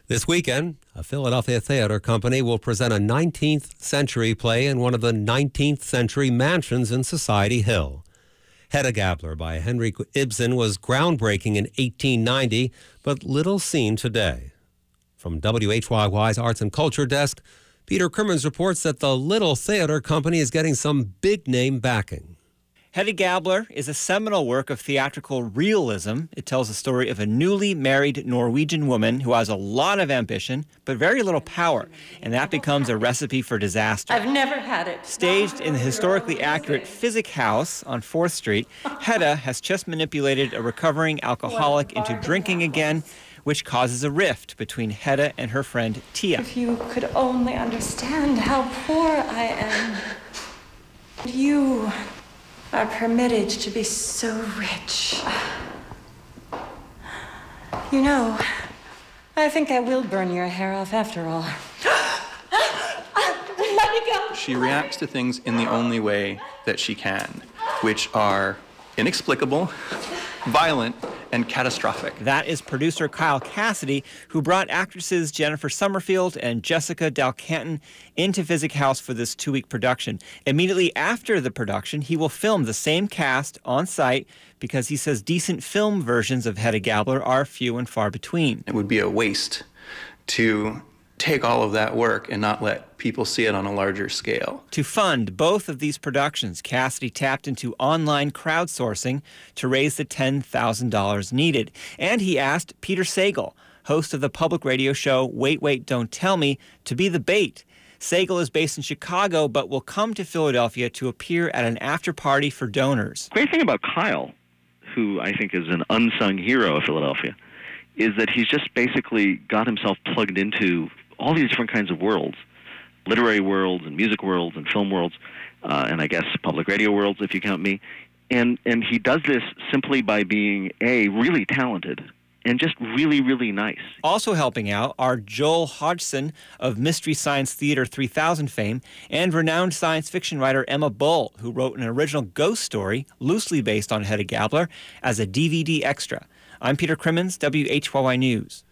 This weekend, a Philadelphia theater company will present a 19th century play in one of the 19th century mansions in Society Hill. Hedda Gabler by Henrik Ibsen was groundbreaking in 1890, but little seen today. From WHYY's Arts and Culture Desk, Peter Crimmins reports that the Little Theater Company is getting some big-name backing. Hedda Gabler is a seminal work of theatrical realism. It tells the story of a newly married Norwegian woman who has a lot of ambition but very little power, and that becomes a recipe for disaster. I've never had it. Staged in the historically accurate Physic House on 4th Street, Hedda has just manipulated a recovering alcoholic into drinking again, which causes a rift between Hedda and her friend Tia. If you could only understand how poor I am. You are permitted to be so rich. You know, I think I will burn your hair off after all. Let me go. She reacts to things in the only way that she can, which are inexplicable, violent, and catastrophic. That is producer Kyle Cassidy, who brought actresses Jennifer Summerfield and Jessica Dal Canton into Physic House for this 2-week production. Immediately after the production, he will film the same cast on site because he says decent film versions of Hedda Gabler are few and far between. It would be a waste to take all of that work and not let people see it on a larger scale. To fund both of these productions, Cassidy tapped into online crowdsourcing to raise the $10,000 needed. And he asked Peter Sagal, host of the public radio show Wait, Wait, Don't Tell Me, to be the bait. Sagal is based in Chicago, but will come to Philadelphia to appear at an after-party for donors. Great thing about Kyle, who I think is an unsung hero of Philadelphia, is that he's just basically got himself plugged into all these different kinds of worlds, literary worlds and music worlds and film worlds, and I guess public radio worlds if you count me. And he does this simply by being, A, really talented and just really, really nice. Also helping out are Joel Hodgson of Mystery Science Theater 3000 fame and renowned science fiction writer Emma Bull, who wrote an original ghost story loosely based on Hedda Gabler as a DVD extra. I'm Peter Crimmins, WHYY News.